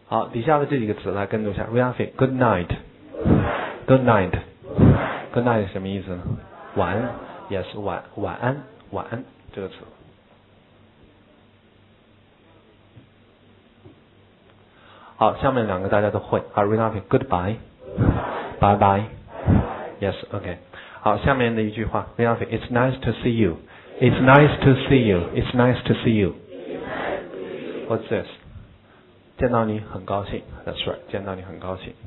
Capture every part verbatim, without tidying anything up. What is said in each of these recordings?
好，底下的这几个词来跟读一下 ，read after me，good night，good night，good night 什么意思呢？晚安 ，yes， 晚晚安，晚安这个词。好，下面两个大家都会啊 ，read after me，goodbye，bye bye，yes，OK。好，下面的一句话 ，read after me，it's nice to see you，it's nice to see you，it's nice to see you。What's this？ 见到你很高兴 ，That's right， 见到你很高兴。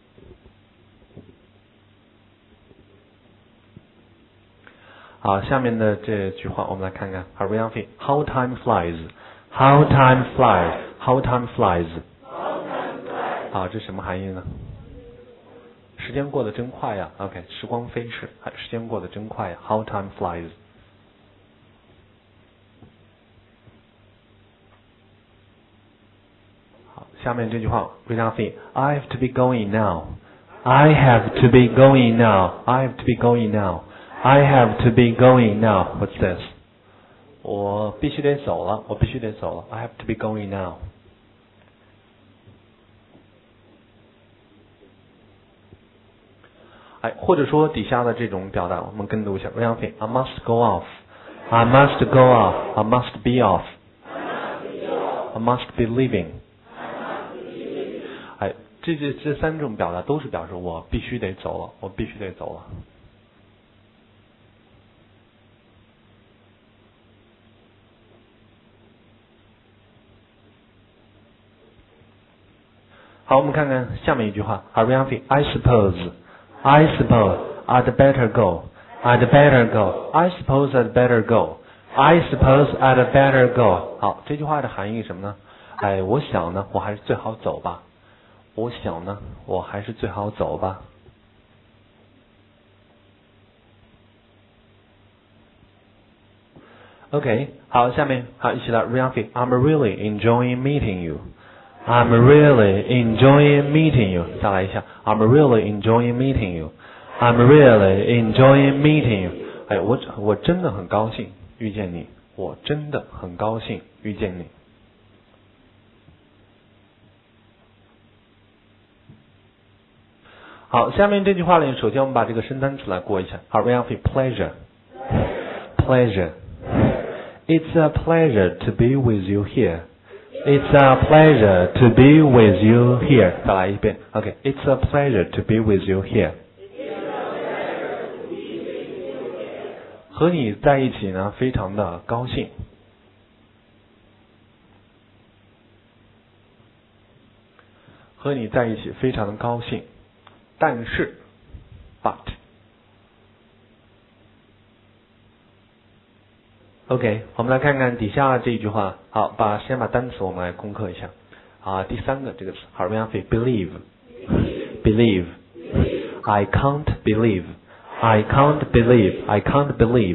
好，下面的这句话我们来看看。好 ，read after me，how time flies，how time flies，how time flies。好，这什么含义呢？时间过得真快呀 ，OK， 时光飞逝，时间过得真快呀 ，how time flies。好，下面这句话 ，read after me，I have to be going now，I have to be going now，I have to be going now，I have to be going now。What's this？ 我必须得走了，我必须得走了 ，I have to be going now。哎，或者说底下的这种表达，我们跟读一下 read after me，I must go off，I must go off，I must be off，I must be leaving。哎，这这这三种表达都是表示我必须得走了，我必须得走了。好，我们看看下面一句话 ，read after me，I suppose。I suppose I'd better go. I'd better go. I suppose I'd better go. I suppose I'd better go. 好，这句话的含义是什么呢？哎，我想呢，我还是最好走吧。我想呢，我还是最好走吧。OK， 好，下面好，一起来 read after me. I'm really enjoying meeting you. I'm really enjoying meeting you. 再来一下 I'm really enjoying meeting you. I'm really enjoying meeting you. 哎，我我真的很高兴遇见你。我真的很高兴遇见你。好，下面这句话里，首先我们把这个生单词来过一下。好 read after me. Pleasure. Pleasure. It's a pleasure to be with you here.It's a pleasure to be with you here. 再来一遍 OK It's a pleasure to be with you here. 和你在一起呢，非常的高兴。和你在一起非常的高兴。但是 but OK， 我们来看看底下这一句话。好，把先把单词我们来攻克一下。啊，第三个这个词，好 read after me believe believe I can't believe I can't believe I can't believe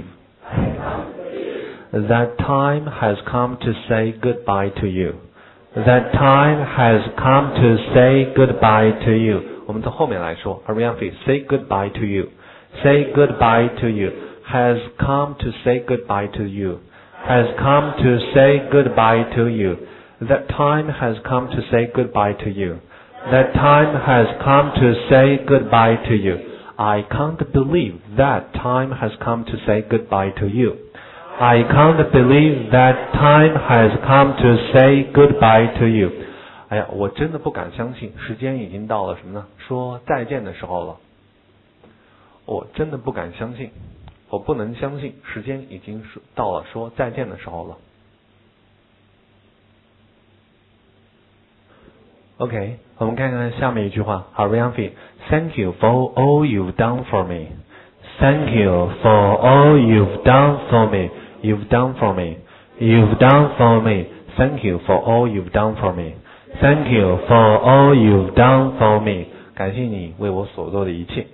that time has come to say goodbye to you that time has come to say goodbye to you。 我们从后面来说 read after me say goodbye to you say goodbye to you has come to say goodbye to you, has come to say goodbye to you. That time has come to say goodbye to you. That time has come to say goodbye to you. I can't believe that time has come to say goodbye to you. I can't believe that time has come to say goodbye to you. 哎呀，我真的不敢相信，时间已经到了什么呢？说再见的时候了。我真的不敢相信。我不能相信，时间已经到了说再见的时候了。OK， 我们看看下面一句话。好 read after me Thank you for all you've done for me. Thank you for all you've done for me. You've done for me. You've done for me. Thank you for all you've done for me. Thank you for all you've done for me. 感谢你为我所做的一切。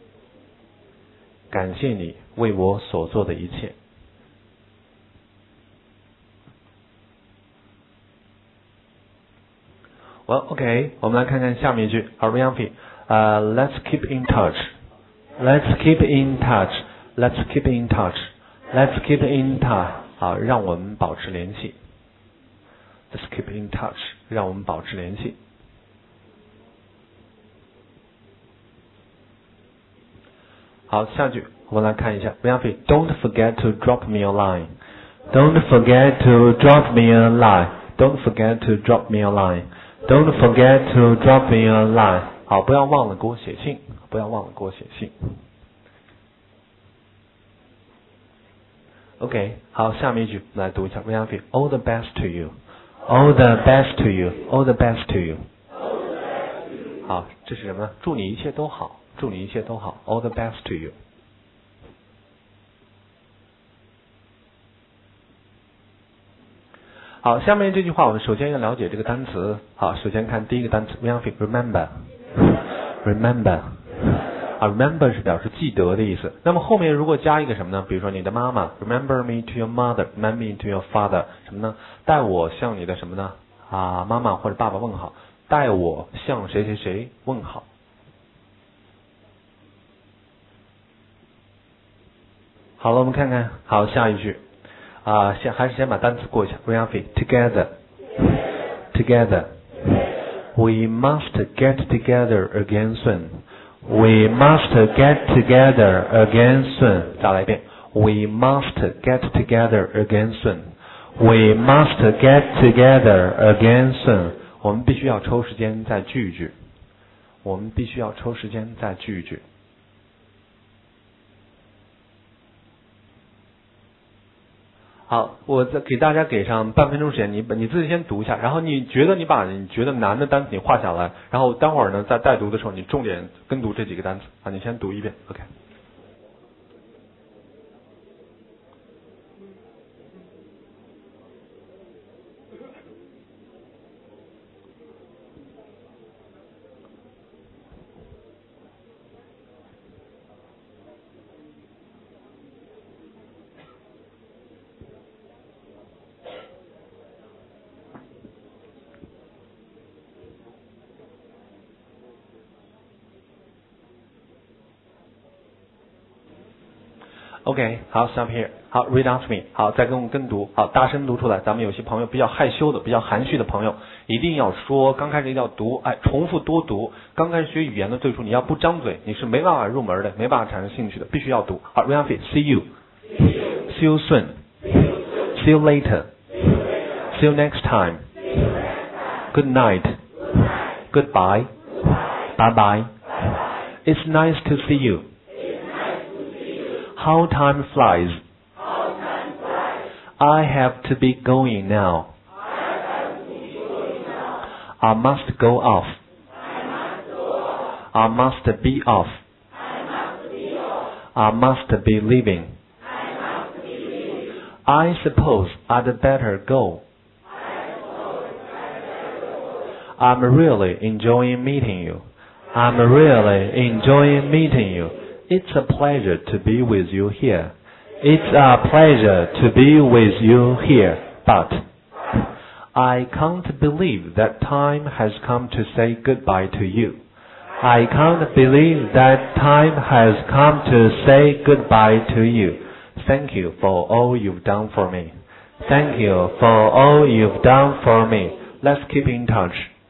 感谢你为我所做的一切。Well, OK， 我们来看看下面一句 read after me uh, Let's keep in touch. Let's keep in touch. Let's keep in touch. Let's keep in touch. 好，让我们保持联系。Let's keep in touch. 让我们保持联系。 好，下句我们来看一下 Ryan Fei Don't forget to drop me a line Don't forget to drop me a line Don't forget to drop me a line Don't forget to drop me a line 好，不要忘了给我写信，不要忘了给我写信。OK， 好，下面一句来读一下 Ryan Fei All the best to you All the best to you All the best to you 好，这是什么呢？祝你一切都好，祝你一切都好 All the best to you 好，下面这句话我们首先要了解这个单词。好，首先看第一个单词 Ryan Fei Remember Remember啊 remember 是表示记得的意思。那么后面如果加一个什么呢？比如说你的妈妈 remember me to your mother remember me to your father 什么呢？代我向你的什么呢？啊妈妈或者爸爸问好，代我向谁谁谁问好。好了，我们看看好下一句啊，先还是先把单词过一下 Ryan Fei together together We must get together again soon We must get together again soon 再来一遍 We must get together again soon We must get together again soon 我们必须要抽时间再聚一聚我们必须要抽时间再聚一聚好，我再给大家给上半分钟时间，你你自己先读一下，然后你觉得你把你觉得难的单词你画下来，然后待会儿呢在带读的时候你重点跟读这几个单词啊，你先读一遍 ，OK。OK， 好 ，stop here， 好 ，read after me， 好，再跟我跟读，好，大声读出来。咱们有些朋友比较害羞的、比较含蓄的朋友，一定要说，刚开始一定要读，哎，重复多读。刚开始学语言的最初，你要不张嘴，你是没办法入门的，没办法产生兴趣的，必须要读。好 ，read after me，see you，see you soon，see you later，see you next time，good night，goodbye，bye bye，it's nice to see you。How time flies. How time flies. I have to be going now. I have to be going now. I must go off. I must go off. I must be off. I must be off. I must be leaving. I must be leaving. I suppose I'd better go. I suppose I'd better go. I'm really enjoying meeting you. I'm really enjoying meeting you.It's a pleasure to be with you here. It's a pleasure to be with you here. But I can't believe that time has come to say goodbye to you. I can't believe that time has come to say goodbye to you. Thank you for all you've done for me. Thank you for all you've done for me. Let's keep in touch.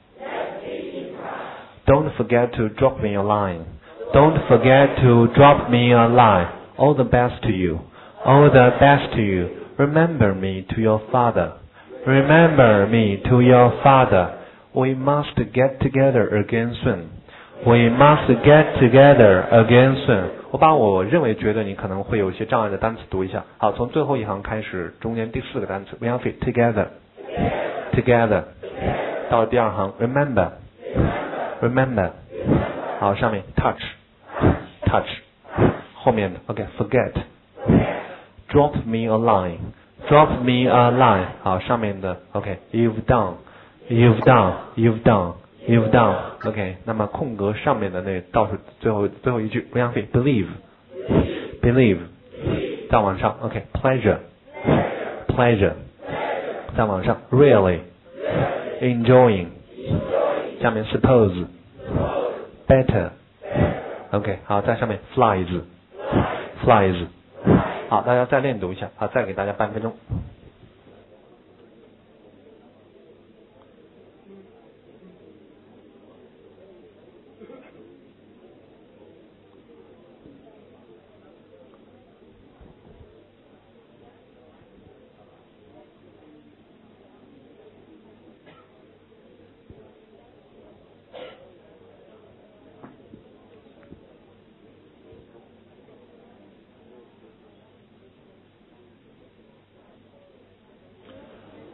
Don't forget to drop me a line.Don't forget to drop me a line. All the best to you. All the best to you. Remember me to your father. Remember me to your father. We must get together again soon. We must get together again soon. 我把我认为觉得你可能会有一些障碍的单词读一下。好，从最后一行开始，中间第四个单词 Ryan Fei together. Together. 到了第二行 Remember. Remember. 好，上面 touch.Touch 后面的 OK forget drop me a line drop me a line 好上面的 OK you've done you've done you've done you've done OK 那么空格上面的那倒数最后最后一句 Ryan Fei believe believe 再往上 OK pleasure pleasure 再往上 really enjoying 下面 suppose better OK， 好，在上面 flies flies， 好，大家再练读一下，好，再给大家半分钟。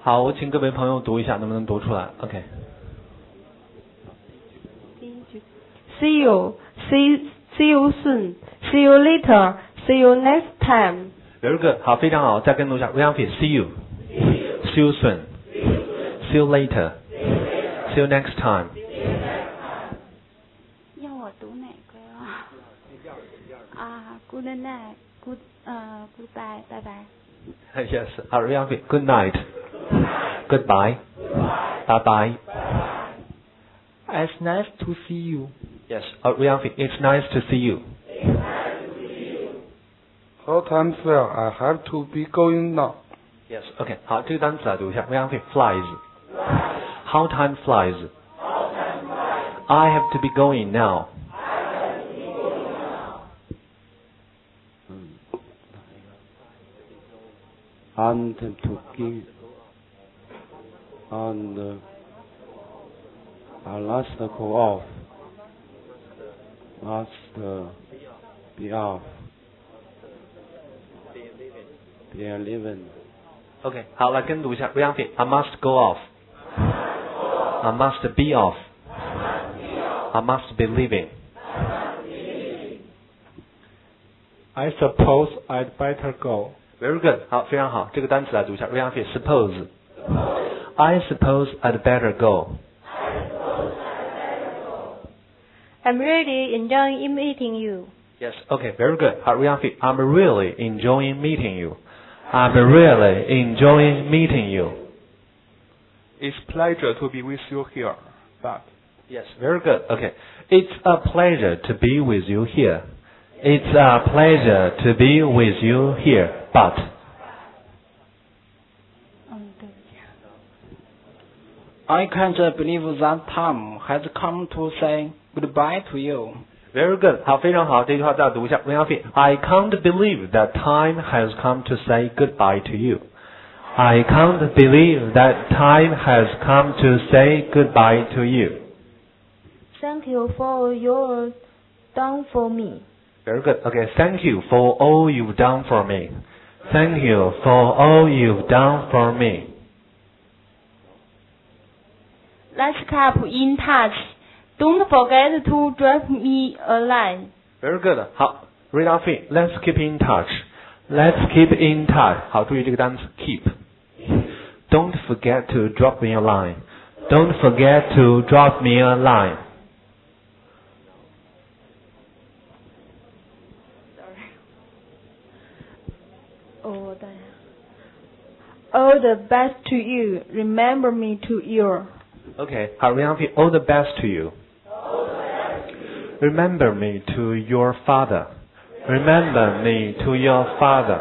好，我请各位朋友读一下，能不能读出来 ？OK。 See you, see, see you soon, see you later, see you next time. Very good， 好，非常好，再跟读一下 ，Ryan Fee，see you，see you soon，see you later，see you next time。 要我读哪个呀？啊 ，Good night, good 呃 ，Goodbye， 拜拜。 Yes， 好 ，Ryan Fee，Good night，Goodbye，Bye bye。It's nice to see you. Yes, uh, Ryan Fee, it's nice to see you. How time flies, I have to be going now. Yes, OK， 好，这个单词来读一下 ，Ryan Fee flies. How time flies. I have to be going now. And to give and uh, I last go off. Last uh, be off. Be living. OK， 好，来跟读一下 ，Ryan Fee, I must go off. I must be off. I must be leaving. I suppose I'd better go. Very good， 好，非常好，这个单词来读一下 ，Ryan Fee suppose. I suppose I'd better go. I'm really enjoying meeting you. Yes, okay, very good. 好 ，Ryan Fee, I'm really enjoying meeting you. I'm really enjoying meeting you. It's pleasure to be with you here, but Yes, very good. Okay, it's a pleasure to be with you here. It's a pleasure to be with you here, but. 嗯，对不起。 I can't believe that time has come to say goodbye to you. Very good. 好，非常好，这句话再读一下 ，Ryan Fee, I can't believe that time has come to say goodbye to you. I can't believe that time has come to say goodbye to you. Thank you for your done for me. Very good. Okay, thank you for all you've done for me. Thank you for all you've done for me. Let's keep in touch. Don't forget to drop me a line. Very good. 好 ，Ryan Fee, let's keep in touch. Let's keep in touch. 好，注意这个单词 keep. Don't forget to drop me a line. Don't forget to drop me a line. Oh, all the best to you. Remember me to you. Okay, 好 ，Ryan Fee, all the best to you. Remember me to your father. Remember me to your father.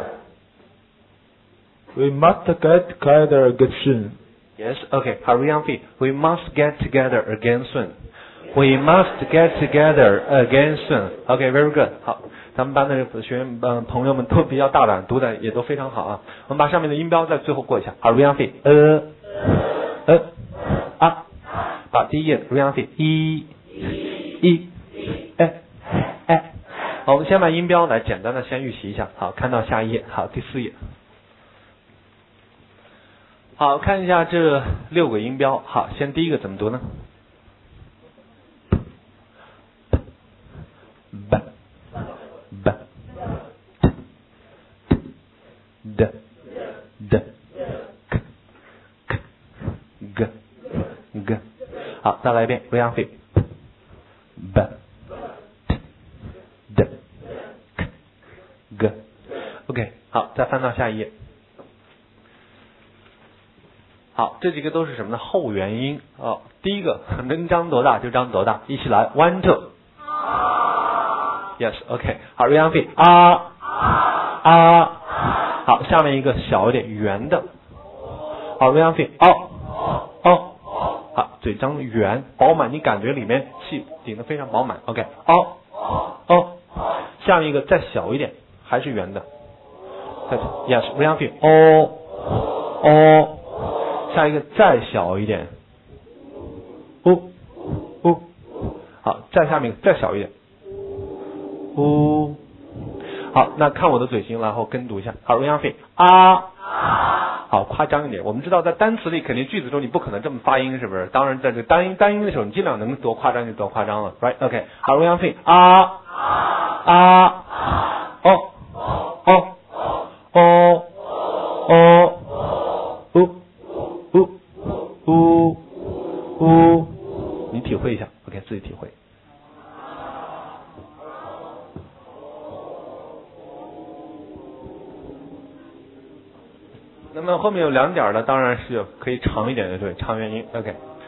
We must get together again soon. Yes, okay, 好 ，Ryan Fee, we must get together again soon. We must get together again soon. Okay, very good. 好，咱们班的学员呃朋友们都比较大胆，读的也都非常好啊。我们把上面的音标在最后过一下。好 ，Ryan Fee, 呃呃啊，把第一页 Ryan Fee 一一哎哎，好，我们先把音标来简单的先预习一下。好，看到下一页，好，第四页。好，看一下这六个音标。好，先第一个怎么读呢 ？b b d d k k g g。好，再来一遍 ，Ryan Fee b d k g。OK， 好，再翻到下一页。好，这几个都是什么呢？后元音哦。第一个能张多大就张多大，一起来 ，one two。Yes，OK， 好 ，Ryan Fee 啊啊，好，下面一个小一点圆的，好 ，Ryan Fee 哦哦，好，嘴张圆饱满，你感觉里面气顶得非常饱满 ，OK， 哦哦，下面一个再小一点，还是圆的，再 ，Yes，Ryan Fee 哦哦。下一个再小一点，呜呜，好，再下面再小一点，呜，好，那看我的嘴型，然后跟读一下，好 ，Ryan Fee 啊好，夸张一点。我们知道在单词里肯定句子中你不可能这么发音，是不是？当然在这个单音单音的时候，你尽量能多夸张就多夸张了 ，right？ OK， 好 ，Royal Fee 啊啊哦哦哦哦呜呜呜呜，你体会一下 ，OK， 自己体会。那么后面有两点呢，当然是可以长一点的，对，长元音 ，OK。